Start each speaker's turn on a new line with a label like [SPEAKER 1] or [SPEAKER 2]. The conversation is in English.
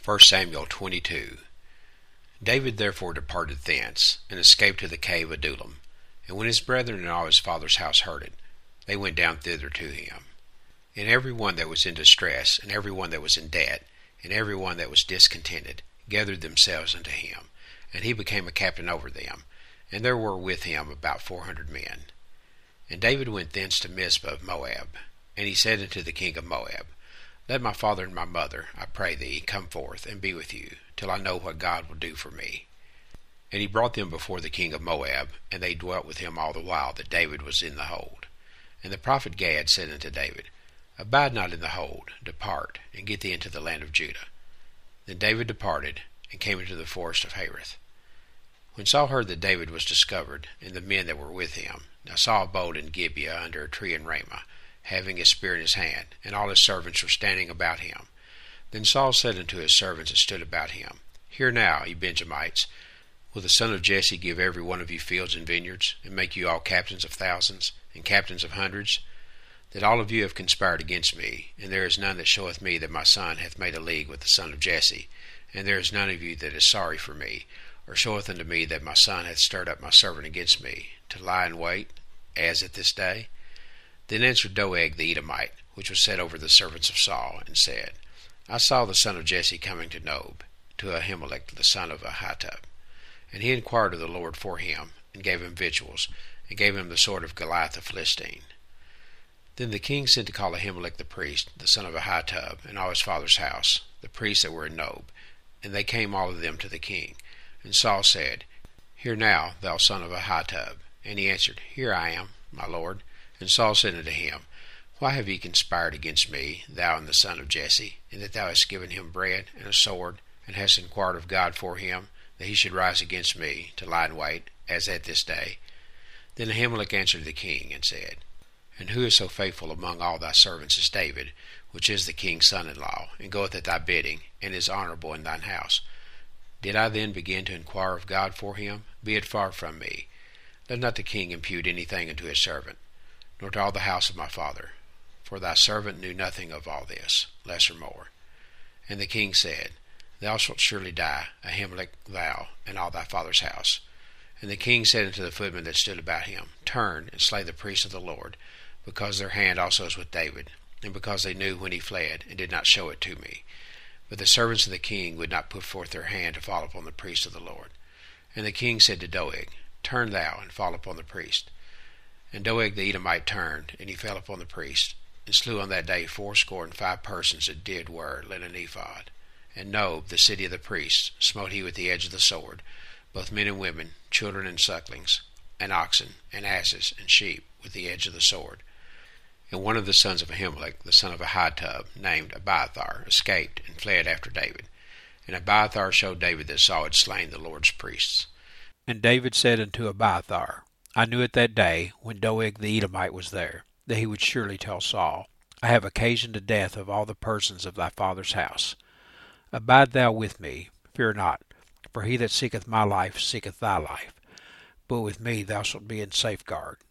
[SPEAKER 1] 1 Samuel 22. David therefore departed thence, and escaped to the cave Adullam. And when his brethren and all his father's house heard it, they went down thither to him. And every one that was in distress, and every one that was in debt, and every one that was discontented, gathered themselves unto him, and he became a captain over them. And there were with him about 400 men. And David went thence to Mizpah of Moab. And he said unto the king of Moab, Let my father and my mother, I pray thee, come forth and be with you, till I know what God will do for me. And he brought them before the king of Moab, and they dwelt with him all the while that David was in the hold. And the prophet Gad said unto David, Abide not in the hold, depart, and get thee into the land of Judah. Then David departed, and came into the forest of Hareth. When Saul heard that David was discovered, and the men that were with him, now Saul abode in Gibeah under a tree in Ramah, having a spear in his hand, and all his servants were standing about him. Then Saul said unto his servants that stood about him, Hear now, ye Benjamites, will the son of Jesse give every one of you fields and vineyards, and make you all captains of thousands, and captains of hundreds? That all of you have conspired against me, and there is none that showeth me that my son hath made a league with the son of Jesse, and there is none of you that is sorry for me, or showeth unto me that my son hath stirred up my servant against me, to lie in wait, as at this day? Then answered Doeg the Edomite, which was set over the servants of Saul, and said, I saw the son of Jesse coming to Nob, to Ahimelech the son of Ahitub. And he inquired of the Lord for him, and gave him victuals, and gave him the sword of Goliath the Philistine. Then the king sent to call Ahimelech the priest, the son of Ahitub, and all his father's house, the priests that were in Nob, and they came all of them to the king. And Saul said, Hear now, thou son of Ahitub. And he answered, Here I am, my lord. And Saul said unto him, Why have ye conspired against me, thou and the son of Jesse, in that thou hast given him bread and a sword, and hast inquired of God for him, that he should rise against me, to lie in wait, as at this day? Then Ahimelech answered the king, and said, And who is so faithful among all thy servants as David, which is the king's son-in-law, and goeth at thy bidding, and is honorable in thine house? Did I then begin to inquire of God for him? Be it far from me. Let not the king impute anything unto his servant, nor to all the house of my father. For thy servant knew nothing of all this, less or more. And the king said, Thou shalt surely die, Ahimelech, thou, and all thy father's house. And the king said unto the footmen that stood about him, Turn, and slay the priests of the Lord, because their hand also is with David, and because they knew when he fled, and did not show it to me. But the servants of the king would not put forth their hand to fall upon the priests of the Lord. And the king said to Doeg, Turn thou, and fall upon the priest. And Doeg the Edomite turned, and he fell upon the priest, and slew on that day 75 persons that did wear linen ephod. And Nob, the city of the priests, smote he with the edge of the sword, both men and women, children and sucklings, and oxen, and asses, and sheep, with the edge of the sword. And one of the sons of Ahimelech, the son of Ahitub, named Abiathar, escaped, and fled after David. And Abiathar showed David that Saul had slain the Lord's priests. And David said unto Abiathar, I knew it that day, when Doeg the Edomite was there, that he would surely tell Saul, I have occasioned the death of all the persons of thy father's house. Abide thou with me, fear not, for he that seeketh my life seeketh thy life. But with me thou shalt be in safeguard,